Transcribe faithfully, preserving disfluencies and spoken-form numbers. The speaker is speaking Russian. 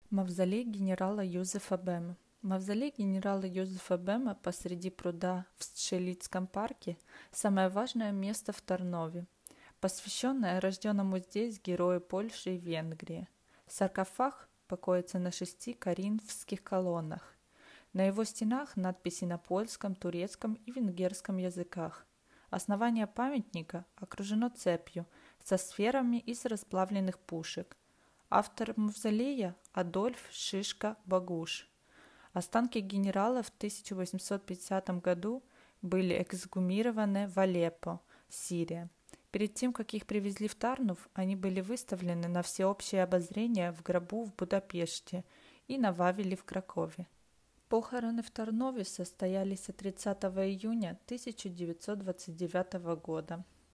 Мавзолей генерала Юзефа Бема. Мавзолей генерала Юзефа Бема посреди пруда в Стшелицком парке – самое важное место в Тарнове, посвященное рожденному здесь герою Польши и Венгрии. Саркофаг покоится на шести коринфских колоннах. На его стенах надписи на польском, турецком и венгерском языках. Основание памятника окружено цепью со сферами из расплавленных пушек. Автор мавзолея – Адольф Шишка-Багуш. Останки генерала в тысяча восемьсот пятидесятом году были эксгумированы в Алеппо, Сирия. Перед тем, как их привезли в Тарнов, они были выставлены на всеобщее обозрение в гробу в Будапеште и на Вавеле в Кракове. Похороны в Тарнове состоялись тридцатого июня тысяча девятьсот двадцать девятого года.